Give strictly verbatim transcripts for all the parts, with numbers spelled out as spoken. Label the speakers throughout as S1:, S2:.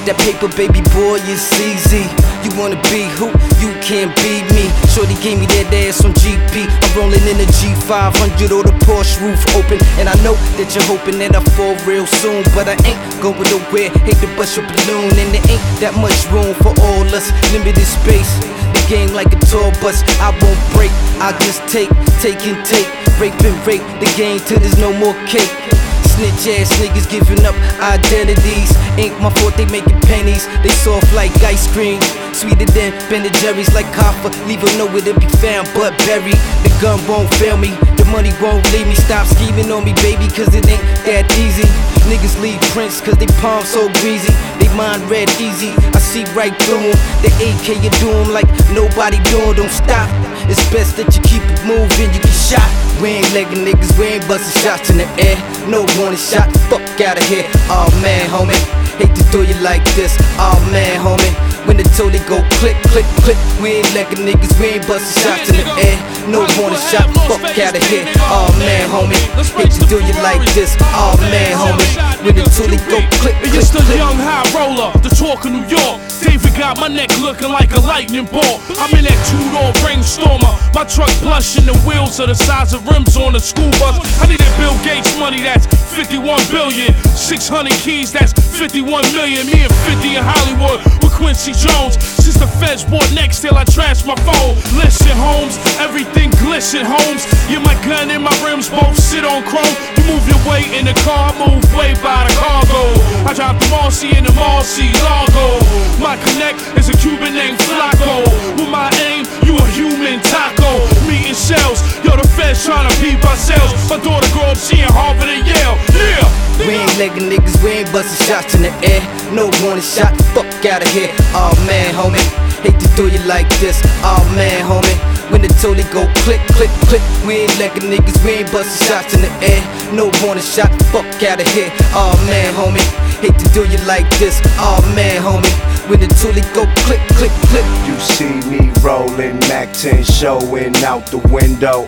S1: that paper, baby boy, it's easy. You wanna be who? You can't be me. Shorty gave me that ass on G P. I'm rolling in a G five hundred or the Porsche roof open. And I know that you're hoping that I fall real soon, but I ain't going nowhere. Hate to bust your balloon, and there ain't that much room for all us. Limited space, the game like a tour bus. I won't break, I just take, take and take. Rape and rape the game till there's no more cake. Snitch ass niggas giving up identities. Ain't my fault they making pennies. They soft like ice cream, sweeter than Ben and Jerry's. Like copper, leave her nowhere to be found but buried. The gun won't fail me, the money won't leave me. Stop scheming on me, baby, cause it ain't that easy. Niggas leave prints cause they palm so greasy. They mind red easy, I see right through them. The A K you do them like nobody doing. Don't stop, it's best that you keep it moving. You get shot, we ain't legging niggas, we ain't busting shots in the air. No warning shot, fuck outta here. Aw oh, man, homie, hate to do you like this. Aw oh, man, homie, when the toe they go click, click, click. We ain't legging niggas, we ain't busting shots in the air. No warning shot, fuck outta here. Aw oh, man, homie, hate to do you like this. Aw oh, man, homie, when the toe they go click, click, click.
S2: It's the young high roller, the talk of New York. David got my neck looking like a lightning ball. I'm in that two-door brainstormer. My truck blushing, the wheels are the size of rims on a school bus. I need that Bill Gates money, that's fifty-one billion. six hundred keys, that's fifty-one million. Me and fifty in Hollywood with Quincy Jones. Since the feds bought next till I trashed my phone. Listen, Holmes, everything glisten, Holmes. You're my gun and my rims both sit on chrome. You move your weight in the car, move way by the cargo. I drive the Marcy in the Marcy Largo. My connect is a Cuban named Flacco. With my aim, you a human taco. Meeting shells, yo, the feds tryna peep ourselves. My daughter grow up, she in Harvard and Yale. Yeah.
S1: We ain't legging niggas, we ain't busting shots in the air. No warning shot, fuck outta here. Aw oh, man, homie, hate to do you like this. Aw oh, man, homie, when the toe they go click, click, click. We ain't legging niggas, we ain't busting shots in the air. No warning shot, fuck outta here. Aw oh, man, homie, hate to do you like this. Aw oh, man, homie, when the toolie go click, click, click.
S3: You see me rolling, Mac ten showing out the window.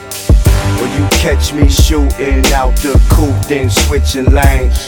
S3: Or you catch me shooting out the coupe, then switching lanes.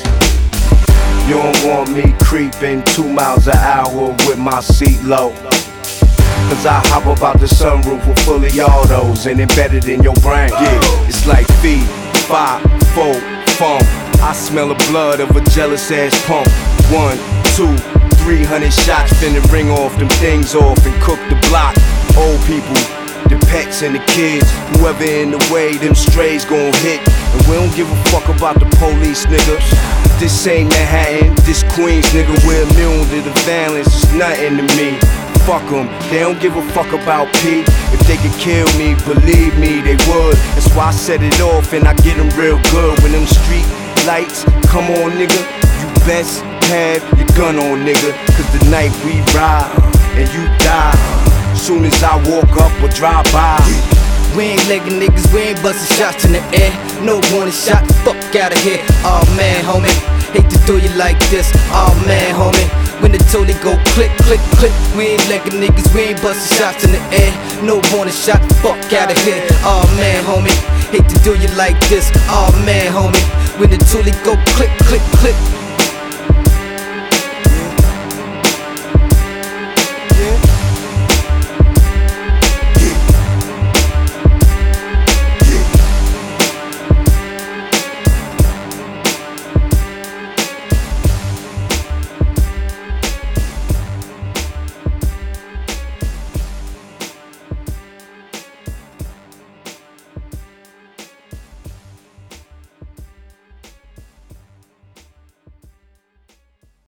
S3: You don't want me creeping two miles an hour with my seat low. Cause I hop up out the sunroof with fully autos and embedded in your brain. Yeah, it's like feed, five, four, funk. I smell the blood of a jealous ass pump. One, two, three hundred shots, finna ring off them things off and cook the block. Old people, the pets and the kids, whoever in the way, them strays gon' hit. And we don't give a fuck about the police, nigga. This ain't Manhattan, this Queens, nigga. We're immune to the violence, it's nothing to me. Fuck them, they don't give a fuck about P. If they could kill me, believe me, they would. That's why I set it off and I get them real good. When them street lights come on, nigga, you best have your gun on, nigga. Cause the night we ride and you die, soon as I walk up or drive by.
S1: We ain't legging niggas, we ain't busting shots in the air. No warning shot, fuck outta here. Aw oh, man, homie, hate to do you like this. Aw oh, man, homie, when the toe they go click, click, click. We ain't legging niggas, we ain't busting shots in the air. No warning shot, fuck outta here. Aw oh, man, homie, hate to do you like this. Aw oh, man, homie, when the toolie go click, click, click.